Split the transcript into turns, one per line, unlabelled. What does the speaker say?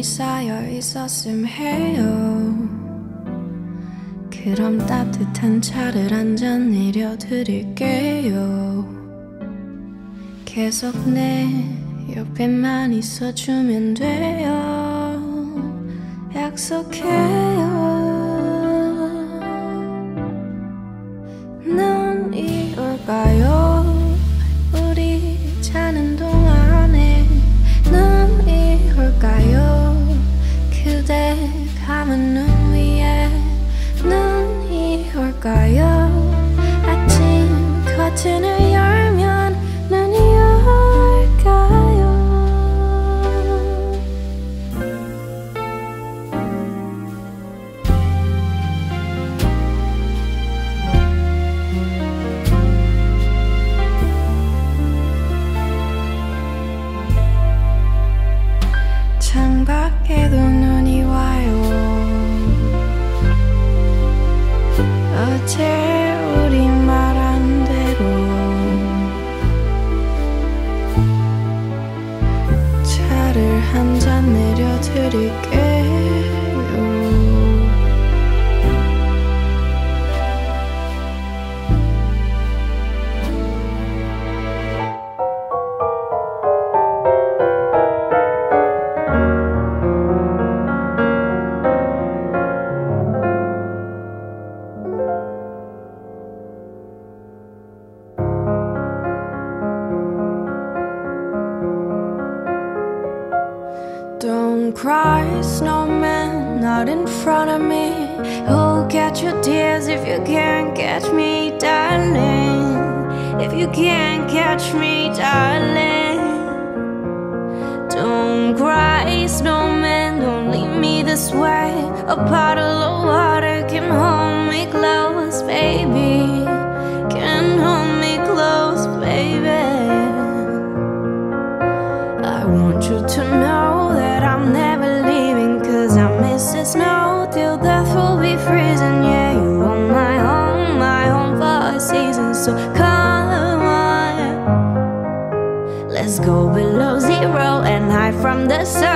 눈이 쌓여 있었음 해요. 그럼 따뜻한 차를 한 잔 내려드릴게요. 계속 내 옆에만 있어주면 돼요. 약속해요. 눈이 올까요? 우리 자는 동안에 눈이 올까요? 그대 감은 눈 위에 눈이 올까요? 아침 커튼을 열면 눈이 올까요? 창밖에도 눈이 와요. 어제 우리 말한 대로 차를 한 잔 내려드릴게요. Don't cry, snowman, not in front of me. Who'll catch your tears if you can't catch me, darling? If you can't catch me, darling. Don't cry, snowman, don't leave me this way. A bottle of water can hold me close, baby. Can hold me close, baby. I want you to know that I'm never leaving, 'cause I miss the snow till death will be freezing. Yeah, you are my home for a season. So come on, let's go below zero and hide from the sun.